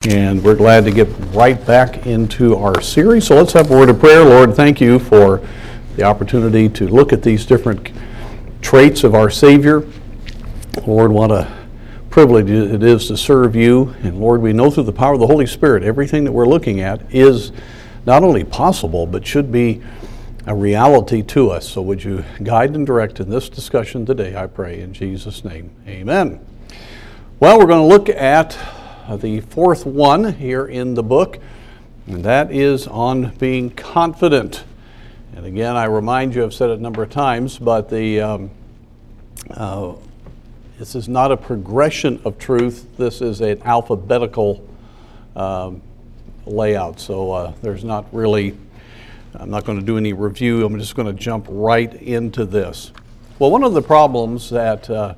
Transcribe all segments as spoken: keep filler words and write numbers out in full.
and we're glad to get right back into our series. So let's have a word of prayer. Lord, thank you for the opportunity to look at these different traits of our Savior. Lord, what a privilege it is to serve you. And Lord, we know through the power of the Holy Spirit, everything that we're looking at is not only possible, but should be a reality to us. So would you guide and direct in this discussion today, I pray, in Jesus' name. Amen. Well, we're going to look at the fourth one here in the book, and that is on being confident. And again, I remind you, I've said it a number of times, but the um, uh, this is not a progression of truth. This is an alphabetical um, layout. So uh, there's not really, I'm not going to do any review. I'm just going to jump right into this. Well, one of the problems that uh,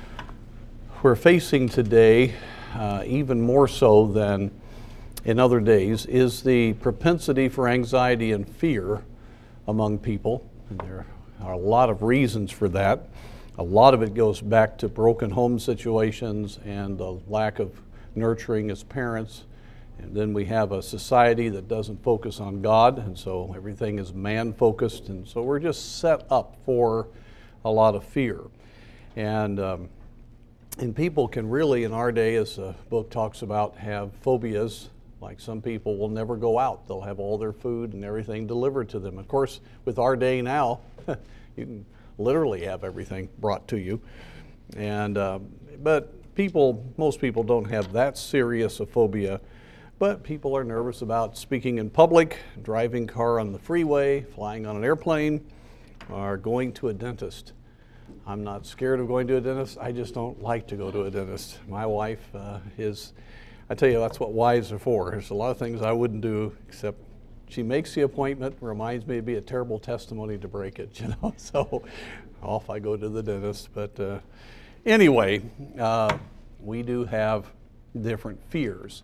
we're facing today, uh, even more so than in other days, is the propensity for anxiety and fear among people. And there are a lot of reasons for that. A lot of it goes back to broken home situations and the lack of nurturing as parents. And then we have a society that doesn't focus on God, and so everything is man-focused, and so we're just set up for a lot of fear. And um, and people can really, in our day, as the book talks about, have phobias. Like some people will never go out. They'll have all their food and everything delivered to them. Of course, with our day now, you can literally have everything brought to you. And uh, but people, most people don't have that serious a phobia. But people are nervous about speaking in public, driving car on the freeway, flying on an airplane, or going to a dentist. I'm not scared of going to a dentist. I just don't like to go to a dentist. My wife uh, is, I tell you, that's what wives are for. There's a lot of things I wouldn't do, except she makes the appointment, reminds me it'd be a terrible testimony to break it, you know. So off I go to the dentist. But uh, anyway, uh, we do have different fears.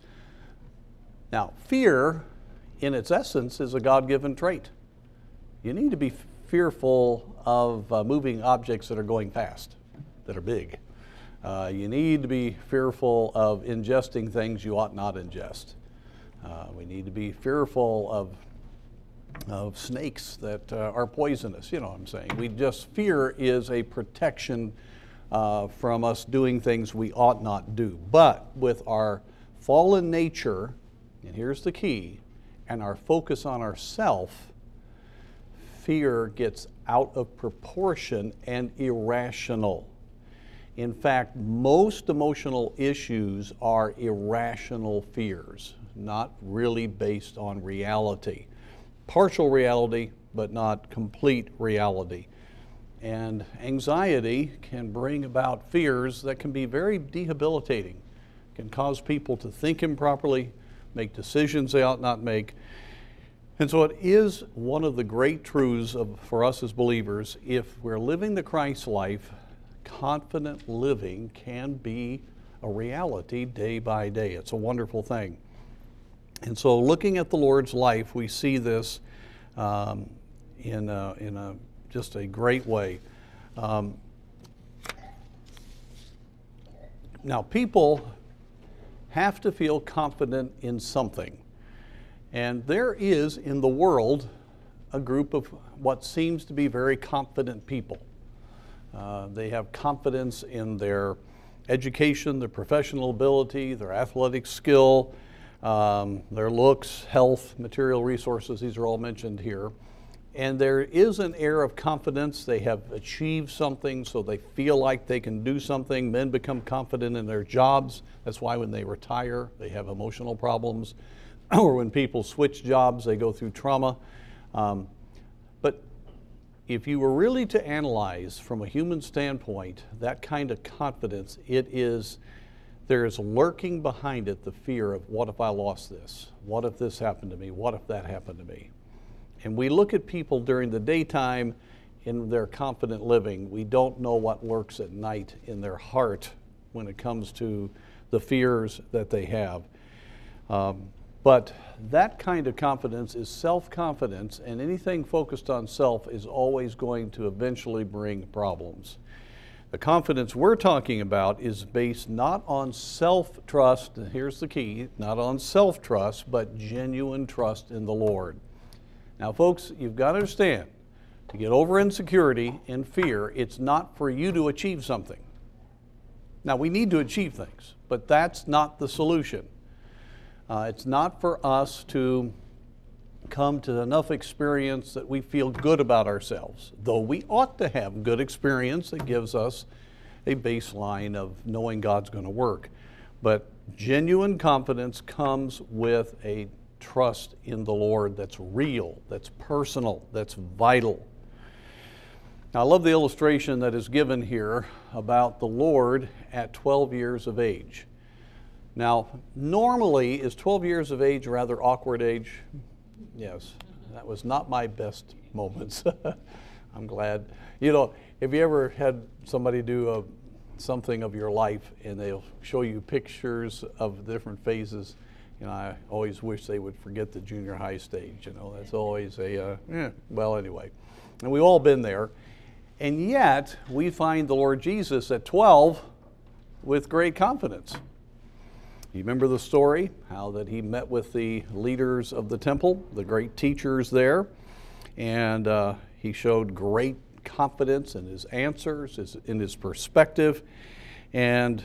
Now, fear, in its essence, is a God-given trait. You need to be fearful of uh, moving objects that are going fast, that are big. Uh, you need to be fearful of ingesting things you ought not ingest. Uh, we need to be fearful of, of snakes that uh, are poisonous, you know what I'm saying. We just, fear is a protection uh, from us doing things we ought not do. But with our fallen nature, and here's the key, and our focus on ourself, fear gets out of proportion and irrational. In fact, most emotional issues are irrational fears, not really based on reality. Partial reality, but not complete reality. And anxiety can bring about fears that can be very debilitating, can cause people to think improperly, make decisions they ought not make. And so it is one of the great truths of, for us as believers, if we're living the Christ life, confident living can be a reality day by day. It's a wonderful thing. And so looking at the Lord's life, we see this um, in, a, in a, just a great way. Um, now, people have to feel confident in something. And there is in the world a group of what seems to be very confident people. Uh, they have confidence in their education, their professional ability, their athletic skill, um, their looks, health, material resources. These are all mentioned here. And there is an air of confidence. They have achieved something, so they feel like they can do something. Men become confident in their jobs. That's why when they retire, they have emotional problems. Or when people switch jobs, they go through trauma. Um, but if you were really to analyze from a human standpoint that kind of confidence, it is, there is lurking behind it the fear of, what if I lost this? What if this happened to me? What if that happened to me? And we look at people during the daytime in their confident living. We don't know what lurks at night in their heart when it comes to the fears that they have. Um, But that kind of confidence is self-confidence, and anything focused on self is always going to eventually bring problems. The confidence we're talking about is based not on self-trust, and here's the key, not on self-trust, but genuine trust in the Lord. Now, folks, you've got to understand, to get over insecurity and fear, it's not for you to achieve something. Now, we need to achieve things, but that's not the solution. Uh, it's not for us to come to enough experience that we feel good about ourselves, though we ought to have good experience that gives us a baseline of knowing God's going to work. But genuine confidence comes with a trust in the Lord that's real, that's personal, that's vital. Now, I love the illustration that is given here about the Lord at twelve years of age. Now, normally, is twelve years of age a rather awkward age? Yes, that was not my best moments. I'm glad. You know, have you ever had somebody do a, something of your life and they'll show you pictures of different phases? You know, I always wish they would forget the junior high stage. You know, that's always a, uh, eh, well, anyway. And we've all been there. And yet, we find the Lord Jesus at twelve with great confidence. You remember the story, how that he met with the leaders of the temple, the great teachers there, and uh, he showed great confidence in his answers, his, in his perspective, and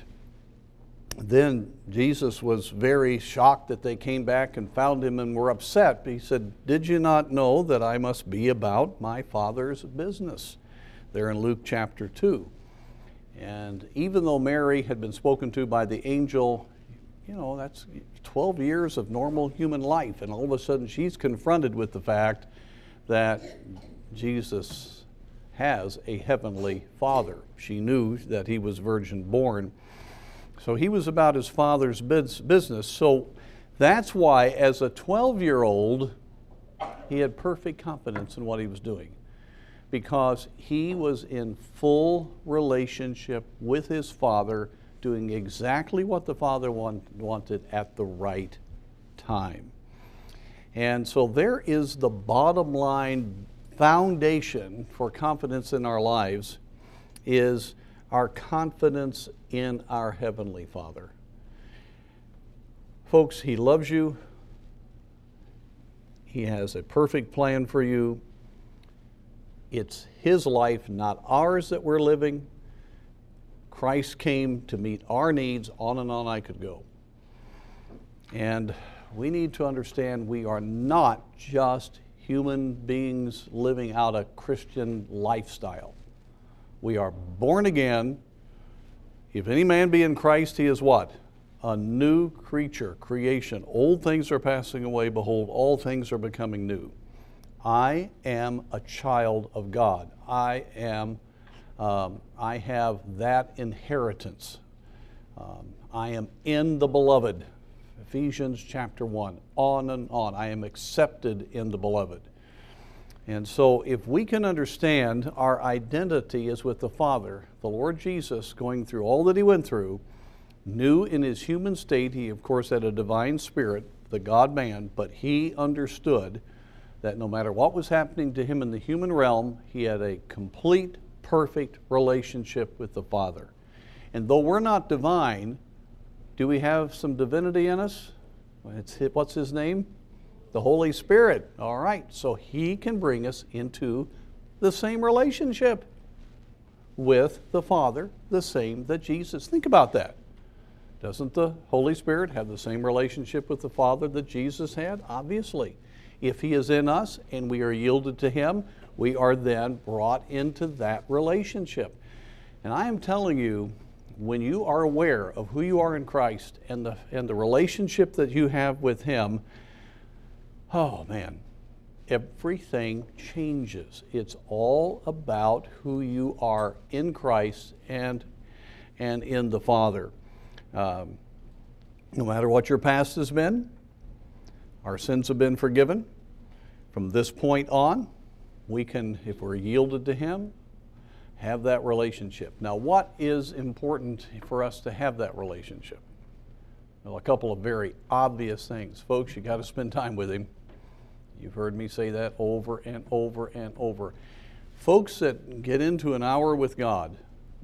then Jesus was very shocked that they came back and found him and were upset. He said, "Did you not know that I must be about my Father's business?" There in Luke chapter two. And even though Mary had been spoken to by the angel, you know, that's twelve years of normal human life, and all of a sudden she's confronted with the fact that Jesus has a heavenly Father. She knew that he was virgin born. So he was about his Father's business. So that's why, as a twelve-year-old, he had perfect confidence in what he was doing, because he was in full relationship with his Father, doing exactly what the Father want, wanted at the right time. And so there is the bottom line foundation for confidence in our lives, is our confidence in our Heavenly Father. Folks, he loves you. He has a perfect plan for you. It's his life, not ours, that we're living. Christ came to meet our needs. On and on I could go. And we need to understand we are not just human beings living out a Christian lifestyle. We are born again. If any man be in Christ, he is what? A new creature, creation. Old things are passing away. Behold, all things are becoming new. I am a child of God. I am, um, I have that inheritance. Um, I am in the beloved. Ephesians chapter one, on and on. I am accepted in the beloved. And so if we can understand our identity is with the Father, the Lord Jesus, going through all that he went through, knew in his human state, he of course had a divine spirit, the God-man, but he understood that no matter what was happening to him in the human realm, he had a complete, perfect relationship with the Father. And though we're not divine, do we have some divinity in us? It's, what's his name? The Holy Spirit. All right, so he can bring us into the same relationship with the Father, the same that Jesus. Think about that. Doesn't the Holy Spirit have the same relationship with the Father that Jesus had? Obviously. If he is in us and we are yielded to him, we are then brought into that relationship. And I am telling you, when you are aware of who you are in Christ and the, and the relationship that you have with him, oh man, everything changes. It's all about who you are in Christ and, and in the Father. Um, no matter what your past has been, our sins have been forgiven. From this point on, we can, if we're yielded to him, have that relationship. Now, what is important for us to have that relationship? Well, a couple of very obvious things. Folks, you got to spend time with him. You've heard me say that over and over and over. Folks that get into an hour with God,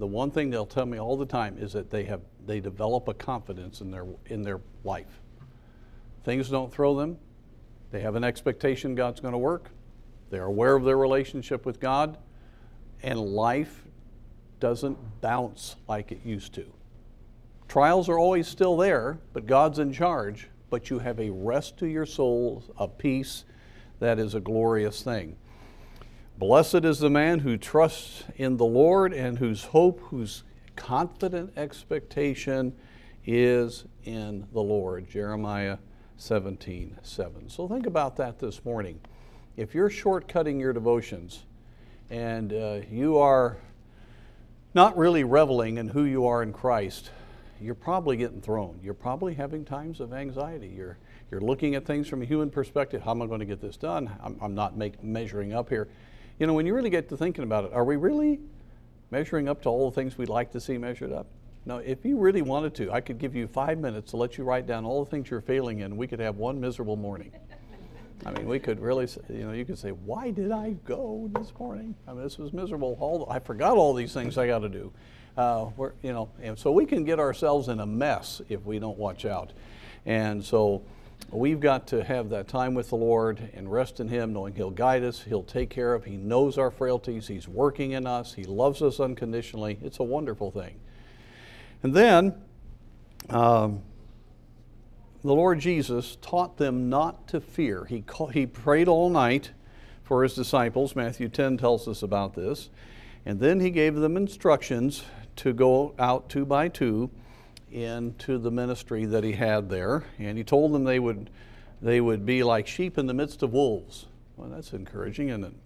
the one thing they'll tell me all the time is that they have they develop a confidence in their in their life. Things don't throw them. They have an expectation God's going to work. They're aware of their relationship with God, and life doesn't bounce like it used to. Trials are always still there, but God's in charge. But you have a rest to your soul, a peace that is a glorious thing. Blessed is the man who trusts in the Lord and whose hope, whose confident expectation is in the Lord. Jeremiah seventeen seven. So think about that this morning. If you're shortcutting your devotions and uh, you are not really reveling in who you are in Christ, you're probably getting thrown. You're probably having times of anxiety. You're you're looking at things from a human perspective. How am I going to get this done? I'm, I'm not make, measuring up here. You know, when you really get to thinking about it, are we really measuring up to all the things we'd like to see measured up? No, if you really wanted to, I could give you five minutes to let you write down all the things you're failing in. We could have one miserable morning. I mean, we could really, you know, you could say, why did I go this morning? I mean, this was miserable. All, I forgot all these things I got to do. Uh, we're, you know, and so we can get ourselves in a mess if we don't watch out. And so we've got to have that time with the Lord and rest in Him, knowing He'll guide us, He'll take care of, He knows our frailties, He's working in us, He loves us unconditionally. It's a wonderful thing. And then um, the Lord Jesus taught them not to fear. He, called, he prayed all night for His disciples. Matthew ten tells us about this. And then He gave them instructions to go out two by two into the ministry that He had there. And He told them they would, they would be like sheep in the midst of wolves. Well, that's encouraging, isn't it?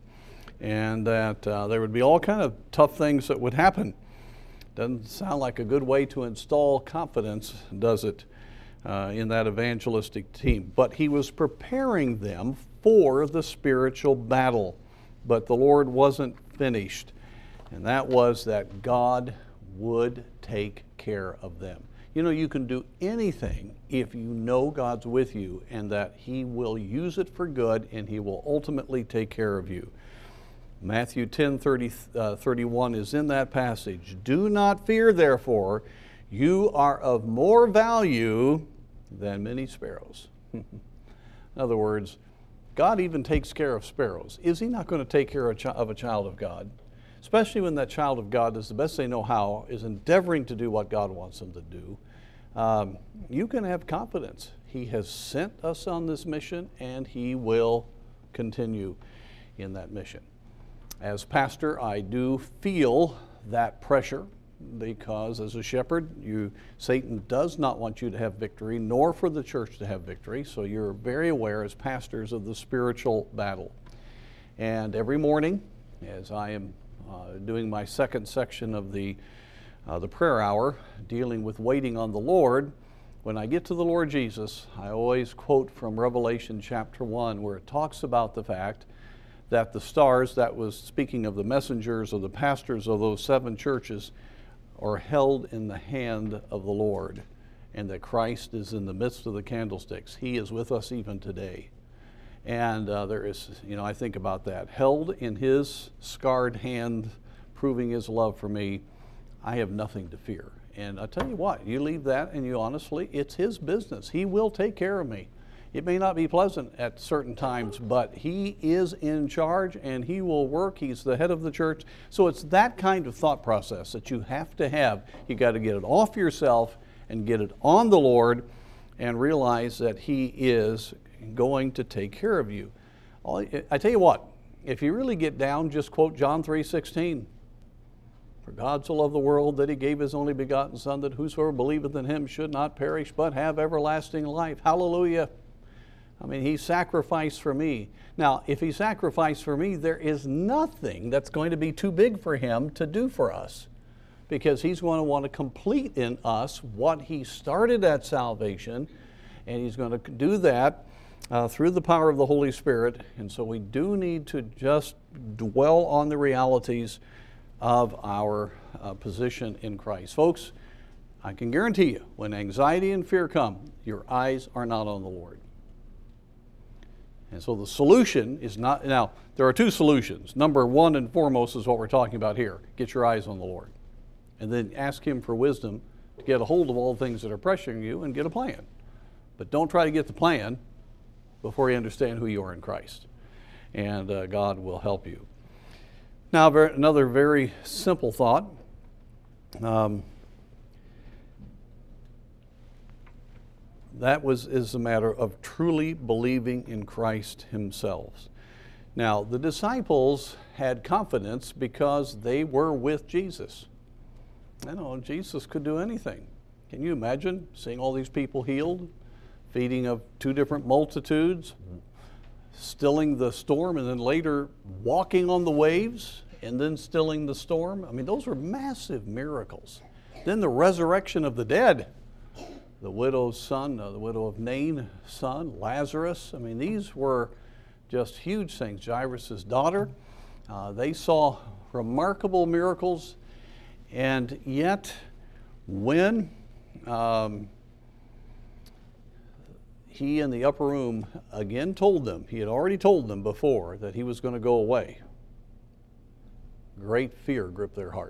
And that uh, there would be all kind of tough things that would happen. Doesn't sound like a good way to install confidence, does it, uh, in that evangelistic team? But He was preparing them for the spiritual battle. But the Lord wasn't finished. And that was that God would take care of them. You know, you can do anything if you know God's with you and that He will use it for good and He will ultimately take care of you. Matthew ten thirty, uh, thirty-one is in that passage. Do not fear, therefore, you are of more value than many sparrows. In other words, God even takes care of sparrows. Is He not going to take care of, chi- of a child of God? Especially when that child of God, is the best they know how, is endeavoring to do what God wants them to do. Um, you can have confidence. He has sent us on this mission, and He will continue in that mission. As pastor, I do feel that pressure because as a shepherd, you, Satan does not want you to have victory, nor for the church to have victory. So you're very aware as pastors of the spiritual battle. And every morning, as I am uh, doing my second section of the, uh, the prayer hour, dealing with waiting on the Lord, when I get to the Lord Jesus, I always quote from Revelation chapter one, where it talks about the fact that the stars, that was speaking of the messengers or the pastors of those seven churches, are held in the hand of the Lord, and that Christ is in the midst of the candlesticks. He is with us even today. And uh, there is, you know, I think about that. Held in His scarred hand, proving His love for me, I have nothing to fear. And I tell you what, you leave that and you honestly, it's His business. He will take care of me. It may not be pleasant at certain times, but He is in charge and He will work. He's the head of the church. So it's that kind of thought process that you have to have. You got to get it off yourself and get it on the Lord and realize that He is going to take care of you. I tell you what, if you really get down, just quote John three sixteen. For God so loved the world that He gave His only begotten Son, that whosoever believeth in Him should not perish, but have everlasting life. Hallelujah. I mean, He sacrificed for me. Now, if He sacrificed for me, there is nothing that's going to be too big for Him to do for us, because He's going to want to complete in us what He started at salvation, and He's going to do that uh, through the power of the Holy Spirit. And so we do need to just dwell on the realities of our uh, position in Christ. Folks, I can guarantee you, when anxiety and fear come, your eyes are not on the Lord. And so the solution is not, now, there are two solutions. Number one and foremost is what we're talking about here. Get your eyes on the Lord. and then ask Him for wisdom to get a hold of all the things that are pressuring you and get a plan. But don't try to get the plan before you understand who you are in Christ. And uh, God will help you. Now, ver- another very simple thought. Um, that was is a matter of truly believing in Christ Himself. Now, the disciples had confidence because they were with Jesus. You know, Jesus could do anything. Can you imagine seeing all these people healed, feeding of two different multitudes, stilling the storm, and then later walking on the waves and then stilling the storm? I mean, those were massive miracles. Then the resurrection of the dead, the widow's son, uh, the widow of Nain's son, Lazarus. I mean, these were just huge things. Jairus' daughter, uh, they saw remarkable miracles, and yet when um, he in the upper room again told them, he had already told them before that he was going to go away, great fear gripped their heart.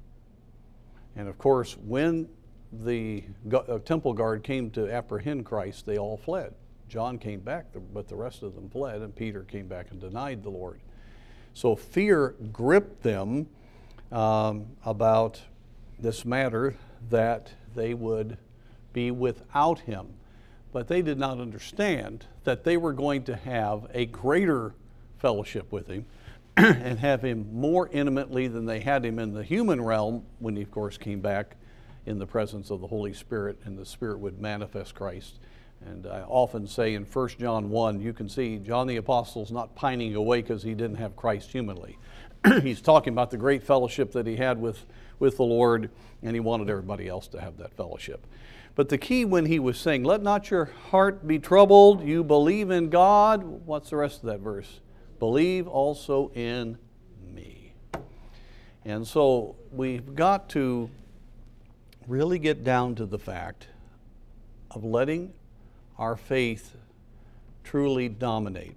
And of course, when the uh, temple guard came to apprehend Christ, they all fled. John came back, but the rest of them fled, and Peter came back and denied the Lord. So fear gripped them um, about this matter that they would be without Him. But they did not understand that they were going to have a greater fellowship with Him and have Him more intimately than they had Him in the human realm when He, of course, came back in the presence of the Holy Spirit, and the Spirit would manifest Christ. And I often say in First John one, you can see John the Apostle's not pining away because he didn't have Christ humanly. He's talking about the great fellowship that he had with, with the Lord, and he wanted everybody else to have that fellowship. But the key when he was saying, let not your heart be troubled, you believe in God, what's the rest of that verse? Believe also in me. And so we've got to really get down to the fact of letting our faith truly dominate.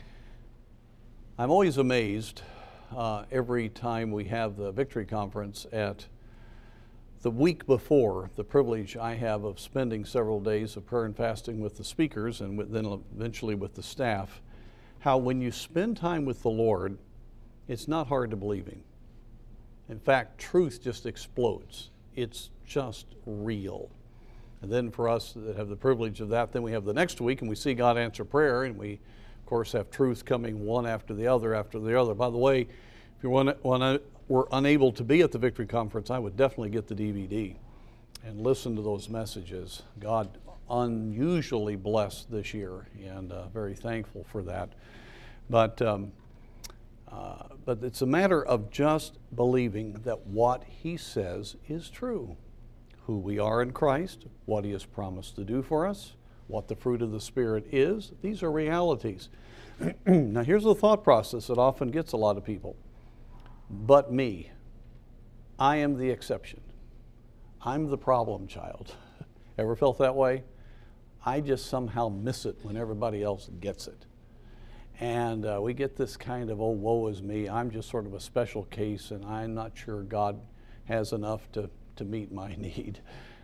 I'm always amazed uh, every time we have the Victory Conference at the week before, the privilege I have of spending several days of prayer and fasting with the speakers and with, then eventually with the staff, how when you spend time with the Lord, it's not hard to believe Him. In fact, truth just explodes. It's just real. And then for us that have the privilege of that, then we have the next week and we see God answer prayer, and we, of course, have truth coming one after the other after the other. By the way, if you want to, were unable to be at the Victory Conference, I would definitely get the D V D and listen to those messages. God unusually blessed this year, and uh, very thankful for that. But, um, uh, but it's a matter of just believing that what He says is true. Who we are in Christ, what He has promised to do for us, what the fruit of the Spirit is. These are realities. Now here's the thought process that often gets a lot of people. But me, I am the exception. I'm the problem child. Ever felt that way? I just somehow miss it when everybody else gets it. And uh, we get this kind of, oh, woe is me. I'm just sort of a special case, and I'm not sure God has enough to to meet my need.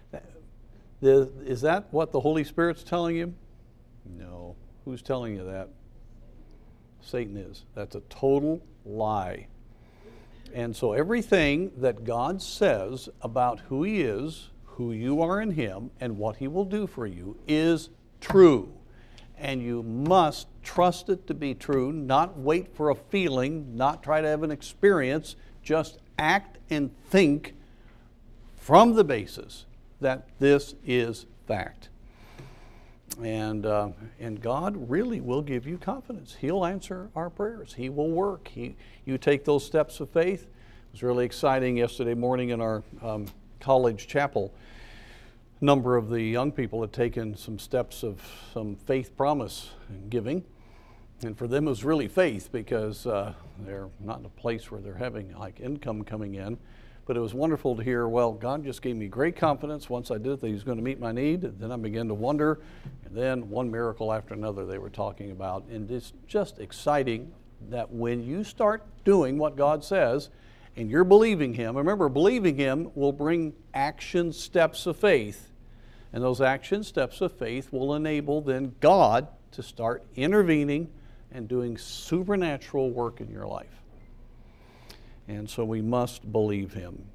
Is that what the Holy Spirit's telling you? No. Who's telling you that? Satan is. That's a total lie. And so everything that God says about who He is, who you are in Him, and what He will do for you is true. And you must trust it to be true, not wait for a feeling, not try to have an experience, just act and think from the basis that this is fact. And, uh, and God really will give you confidence. He'll answer our prayers. He will work. He, you take those steps of faith. It was really exciting yesterday morning in our um, college chapel. A number of the young people had taken some steps of some faith promise giving. And for them it was really faith, because uh, they're not in a place where they're having like income coming in. But it was wonderful to hear, well, God just gave me great confidence once I did it that He was going to meet my need. And then I began to wonder, and then one miracle after another they were talking about. And it's just exciting that when you start doing what God says and you're believing Him, remember, believing Him will bring action steps of faith. And those action steps of faith will enable then God to start intervening and doing supernatural work in your life. And so we must believe Him.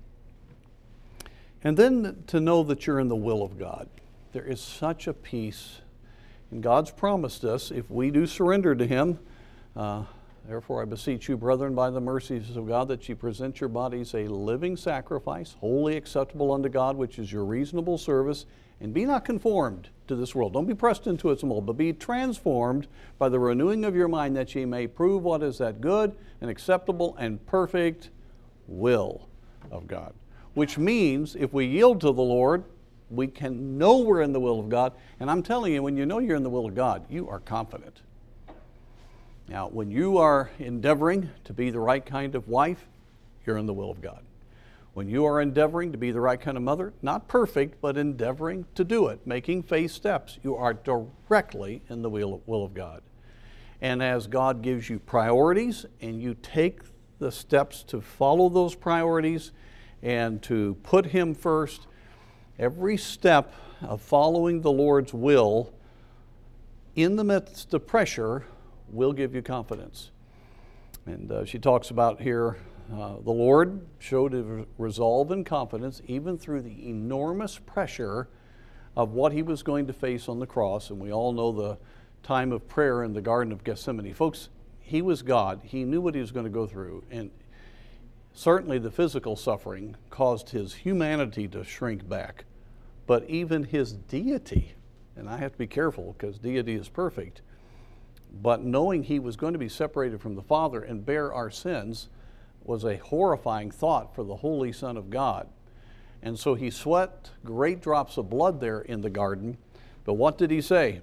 And then to know that you're in the will of God. There is such a peace. And God's promised us, if we do surrender to Him, uh, therefore I beseech you, brethren, by the mercies of God, that ye present your bodies a living sacrifice, wholly acceptable unto God, which is your reasonable service, and be not conformed to this world. Don't be pressed into its mold, but be transformed by the renewing of your mind, that ye may prove what is that good and acceptable and perfect will of God. Which means if we yield to the Lord, we can know we're in the will of God. And I'm telling you, when you know you're in the will of God, you are confident. Now, when you are endeavoring to be the right kind of wife, you're in the will of God. When you are endeavoring to be the right kind of mother, not perfect, but endeavoring to do it, making faith steps, you are directly in the will will of God. And as God gives you priorities and you take the steps to follow those priorities and to put Him first, every step of following the Lord's will in the midst of pressure will give you confidence. And uh, she talks about here, uh, the Lord showed His resolve and confidence even through the enormous pressure of what He was going to face on the cross. And we all know the time of prayer in the Garden of Gethsemane. Folks, He was God. He knew what He was going to go through. And certainly the physical suffering caused His humanity to shrink back. But even His deity, and I have to be careful because deity is perfect, but knowing He was going to be separated from the Father and bear our sins was a horrifying thought for the Holy Son of God. And so He sweat great drops of blood there in the garden. But what did He say?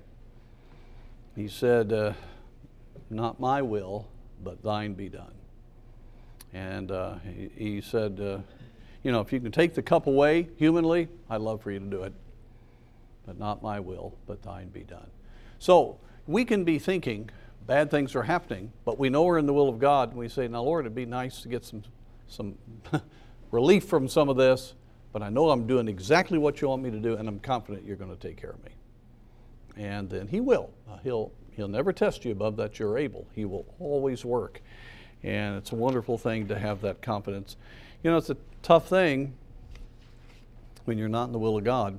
He said, uh, not my will, but thine be done. And uh, he, he said, uh, you know, if you can take the cup away humanly, I'd love for you to do it. But not my will, but thine be done. So we can be thinking bad things are happening, but we know we're in the will of God, and we say, now Lord, it'd be nice to get some, some relief from some of this, but I know I'm doing exactly what you want me to do, and I'm confident you're going to take care of me. And then He will. Uh, he'll, he'll never test you above that you're able. He will always work. And it's a wonderful thing to have that confidence. You know, it's a tough thing when you're not in the will of God.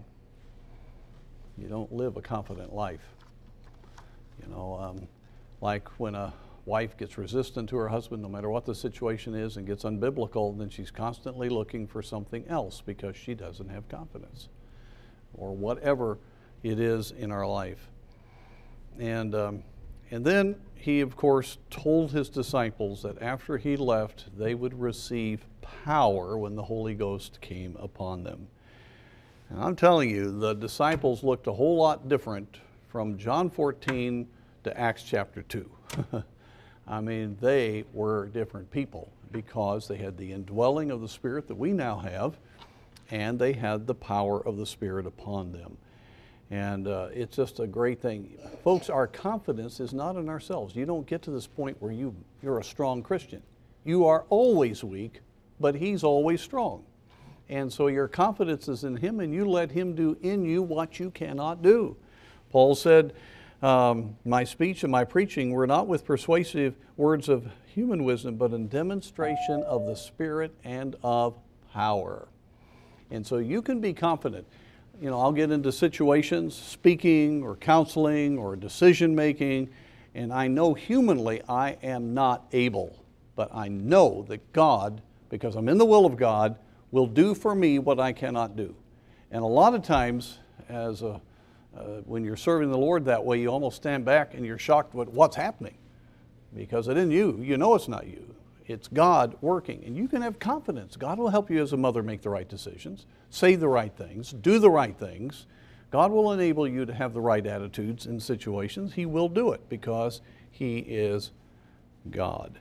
You don't live a confident life. You know, um, like when a wife gets resistant to her husband, no matter what the situation is, and gets unbiblical, then she's constantly looking for something else because she doesn't have confidence, or whatever it is in our life. And um, and then He, of course, told His disciples that after He left, they would receive power when the Holy Ghost came upon them. And I'm telling you, the disciples looked a whole lot different from John fourteen to Acts chapter two. I mean, they were different people because they had the indwelling of the Spirit that we now have, and they had the power of the Spirit upon them. And uh, it's just a great thing. Folks, our confidence is not in ourselves. You don't get to this point where you, you're a strong Christian. You are always weak, but He's always strong. And so your confidence is in Him, and you let Him do in you what you cannot do. Paul said, um, my speech and my preaching were not with persuasive words of human wisdom, but in demonstration of the Spirit and of power. And so you can be confident. You know, I'll get into situations, speaking or counseling or decision making, and I know humanly I am not able, but I know that God, because I'm in the will of God, will do for me what I cannot do. And a lot of times, as a, uh, when you're serving the Lord that way, you almost stand back and you're shocked with what's happening, because it isn't you. You know it's not you. It's God working, and you can have confidence. God will help you as a mother make the right decisions, say the right things, do the right things. God will enable you to have the right attitudes in situations. He will do it because He is God.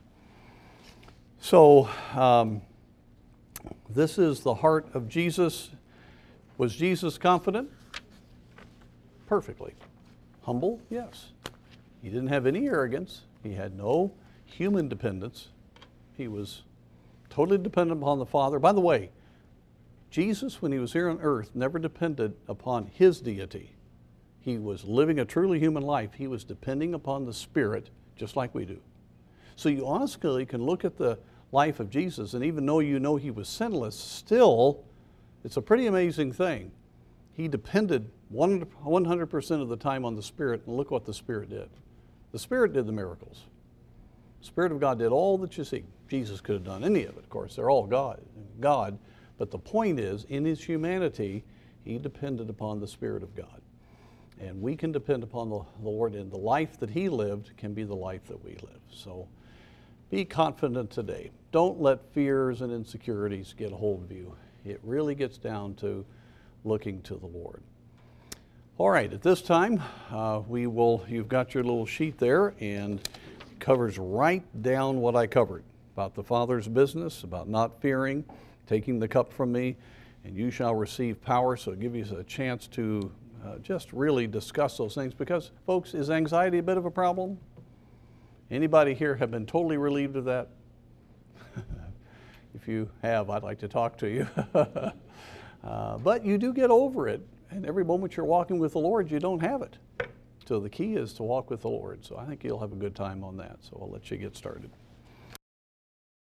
So, um, this is the heart of Jesus. Was Jesus confident? Perfectly. Humble? Yes. He didn't have any arrogance. He had no human dependence. He was totally dependent upon the Father. By the way, Jesus, when he was here on earth, never depended upon his deity. He was living a truly human life. He was depending upon the Spirit, just like we do. So you honestly can look at the life of Jesus, and even though you know he was sinless, still, it's a pretty amazing thing. He depended one hundred percent of the time on the Spirit, and look what the Spirit did. The Spirit did the miracles. The Spirit of God did all that you see. Jesus could have done any of it, of course. They're all God. God. But the point is, in his humanity, he depended upon the Spirit of God. And we can depend upon the Lord, and the life that he lived can be the life that we live. So be confident today. Don't let fears and insecurities get a hold of you. It really gets down to looking to the Lord. All right, at this time, uh, we will, you've got your little sheet there, and it covers right down what I covered about the Father's business, about not fearing, taking the cup from me, and you shall receive power. So give you a chance to uh, just really discuss those things, because, folks, is anxiety a bit of a problem? Anybody here have been totally relieved of that? If you have, I'd like to talk to you. uh, but you do get over it, and every moment you're walking with the Lord, you don't have it. So the key is to walk with the Lord. So I think you'll have a good time on that. So I'll let you get started.